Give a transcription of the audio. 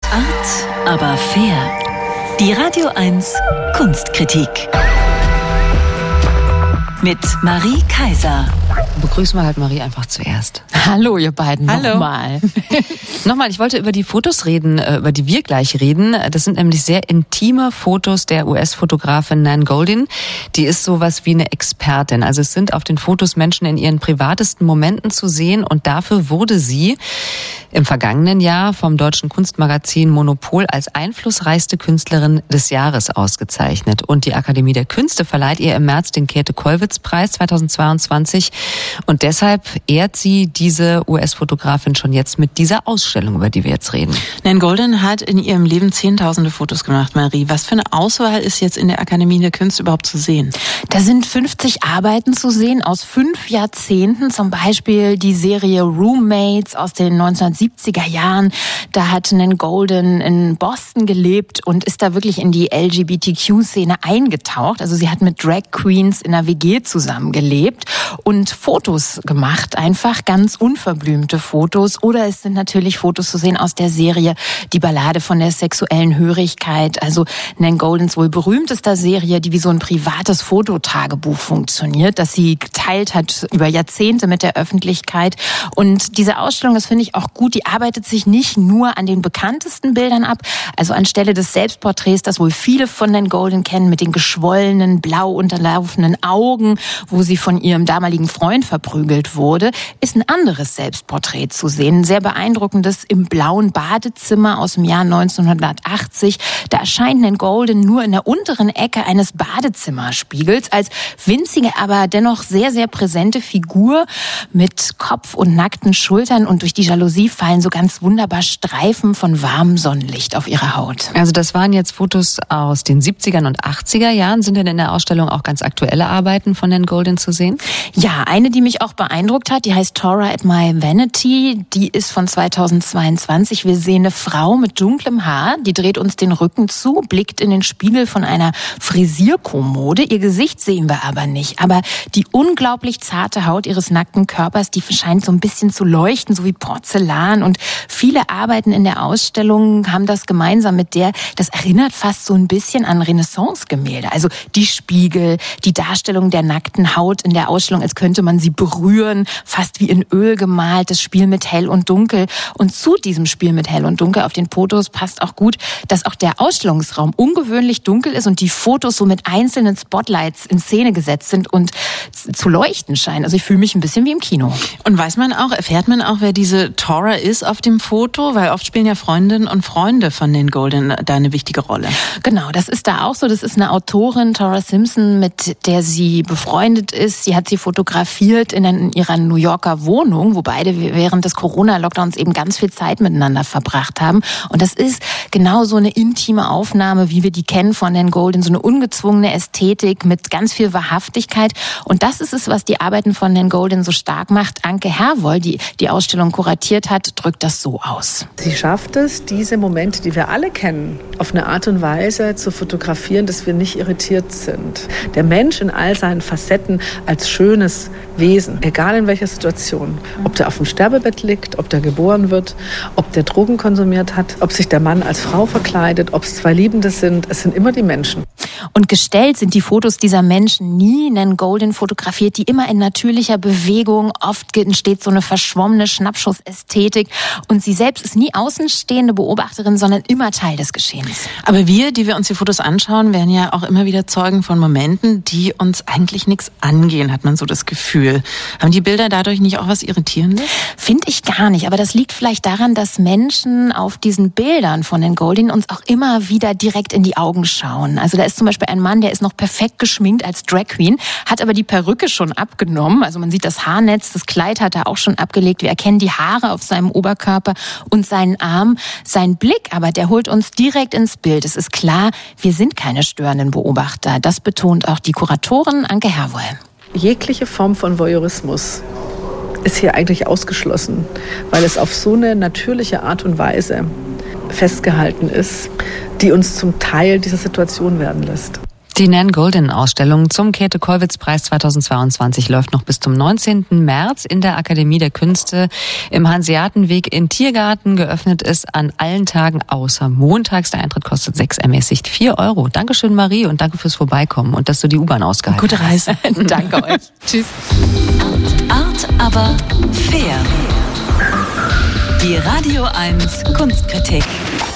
Art, aber fair. Die Radio 1 Kunstkritik. Mit Marie Kaiser. Begrüßen wir halt Marie einfach zuerst. Hallo, ihr beiden. Hallo. Nochmal, ich wollte über die Fotos reden, über die wir gleich reden. Das sind nämlich sehr intime Fotos der US-Fotografin Nan Goldin. Die ist sowas wie eine Expertin. Also es sind auf den Fotos Menschen in ihren privatesten Momenten zu sehen und dafür wurde sie im vergangenen Jahr vom deutschen Kunstmagazin Monopol als einflussreichste Künstlerin des Jahres ausgezeichnet. Und die Akademie der Künste verleiht ihr im März den Käthe-Kollwitz-Preis 2022. Und deshalb ehrt sie diese US-Fotografin schon jetzt mit dieser Ausstellung, über die wir jetzt reden. Nan Goldin hat in ihrem Leben zehntausende Fotos gemacht, Marie. Was für eine Auswahl ist jetzt in der Akademie der Künste überhaupt zu sehen? Da sind 50 Arbeiten zu sehen aus 5 Jahrzehnten, zum Beispiel die Serie Roommates aus den 1970er Jahren. Da hat Nan Goldin in Boston gelebt und ist da wirklich in die LGBTQ-Szene eingetaucht. Also sie hat mit Drag Queens in einer WG zusammengelebt und Fotos gemacht, einfach ganz unverblümte Fotos. Oder es sind natürlich Fotos zu sehen aus der Serie Die Ballade von der sexuellen Hörigkeit, also Nan Goldins wohl berühmtester Serie, die wie so ein privates Fototagebuch funktioniert, das sie geteilt hat über Jahrzehnte mit der Öffentlichkeit. Und diese Ausstellung, das finde ich auch gut, die arbeitet sich nicht nur an den bekanntesten Bildern ab, also anstelle des Selbstporträts, das wohl viele von Nan Goldin kennen, mit den geschwollenen, blau unterlaufenden Augen, wo sie von ihrem damaligen Freund verprügelt wurde, ist ein anderes Selbstporträt zu sehen. Ein sehr beeindruckendes im blauen Badezimmer aus dem Jahr 1980. Da erscheint Nan Goldin nur in der unteren Ecke eines Badezimmerspiegels als winzige, aber dennoch sehr, sehr präsente Figur mit Kopf und nackten Schultern und durch die Jalousie fallen so ganz wunderbar Streifen von warmem Sonnenlicht auf ihre Haut. Also das waren jetzt Fotos aus den 70er und 80er Jahren. Sind denn in der Ausstellung auch ganz aktuelle Arbeiten von Nan Goldin zu sehen? Ja, eine, die mich auch beeindruckt hat, die heißt Tora at My Vanity. Die ist von 2022. Wir sehen eine Frau mit dunklem Haar, die dreht uns den Rücken zu, blickt in den Spiegel von einer Frisierkommode. Ihr Gesicht sehen wir aber nicht. Aber die unglaublich zarte Haut ihres nackten Körpers, die scheint so ein bisschen zu leuchten, so wie Porzellan. Und viele Arbeiten in der Ausstellung haben das gemeinsam mit der, das erinnert fast so ein bisschen an Renaissance-Gemälde. Also die Spiegel, die Darstellung der nackten Haut in der Ausstellung, als könnte man sie berühren, fast wie in Öl gemalt, das Spiel mit Hell und Dunkel. Und zu diesem Spiel mit Hell und Dunkel auf den Fotos passt auch gut, dass auch der Ausstellungsraum ungewöhnlich dunkel ist und die Fotos so mit einzelnen Spotlights in Szene gesetzt sind und zu leuchten scheinen. Also ich fühle mich ein bisschen wie im Kino. Und erfährt man auch, wer diese Tora ist auf dem Foto? Weil oft spielen ja Freundinnen und Freunde von Nan Goldin da eine wichtige Rolle. Genau, das ist da auch so. Das ist eine Autorin, Tora Simpson, mit der sie befreundet ist. Sie hat sie fotografiert in ihrer New Yorker Wohnung, wo beide während des Corona-Lockdowns eben ganz viel Zeit miteinander verbracht haben. Und das ist genau so eine intime Aufnahme, wie wir die kennen von Nan Goldin, so eine ungezwungene Ästhetik mit ganz viel Wahrhaftigkeit. Und das ist es, was die Arbeiten von Nan Goldin so stark macht. Anke Herwohl, die die Ausstellung kuratiert hat, drückt das so aus. Sie schafft es, diese Momente, die wir alle kennen, auf eine Art und Weise zu fotografieren, dass wir nicht irritiert sind. Der Mensch in all seinen Facetten als schönes Wesen, egal in welcher Situation, ob der auf dem Sterbebett liegt, ob der geboren wird, ob der Drogen konsumiert hat, ob sich der Mann als Frau verkleidet, ob es zwei Liebende sind, es sind immer die Menschen. Und gestellt sind die Fotos dieser Menschen nie. Nan Goldin fotografiert die immer in natürlicher Bewegung. Oft entsteht so eine verschwommene Schnappschussästhetik. Und sie selbst ist nie außenstehende Beobachterin, sondern immer Teil des Geschehens. Aber wir, die wir uns die Fotos anschauen, werden ja auch immer wieder Zeugen von Momenten, die uns eigentlich nichts angehen, hat man so das Gefühl. Haben die Bilder dadurch nicht auch was Irritierendes? Finde ich gar nicht. Aber das liegt vielleicht daran, dass Menschen auf diesen Bildern von Nan Goldin uns auch immer wieder direkt in die Augen schauen. Also da ist zum Beispiel ein Mann, der ist noch perfekt geschminkt als Drag Queen, hat aber die Perücke schon abgenommen. Also man sieht das Haarnetz, das Kleid hat er auch schon abgelegt. Wir erkennen die Haare auf seinem Oberkörper und seinen Arm. Sein Blick aber, der holt uns direkt ins Bild. Es ist klar, wir sind keine störenden Beobachter. Das betont auch die Kuratorin Anke Herwohl. Jegliche Form von Voyeurismus ist hier eigentlich ausgeschlossen, weil es auf so eine natürliche Art und Weise festgehalten ist, die uns zum Teil dieser Situation werden lässt. Die Nan Goldin-Ausstellung zum Käthe-Kollwitz-Preis 2022 läuft noch bis zum 19. März in der Akademie der Künste im Hanseatenweg in Tiergarten. Geöffnet ist an allen Tagen außer montags. Der Eintritt kostet 6 ermäßigt 4 €. Dankeschön, Marie, und danke fürs Vorbeikommen und dass du die U-Bahn ausgehalten hast. Gute Reise. Danke euch. Tschüss. Art, aber fair. Die Radio 1 Kunstkritik.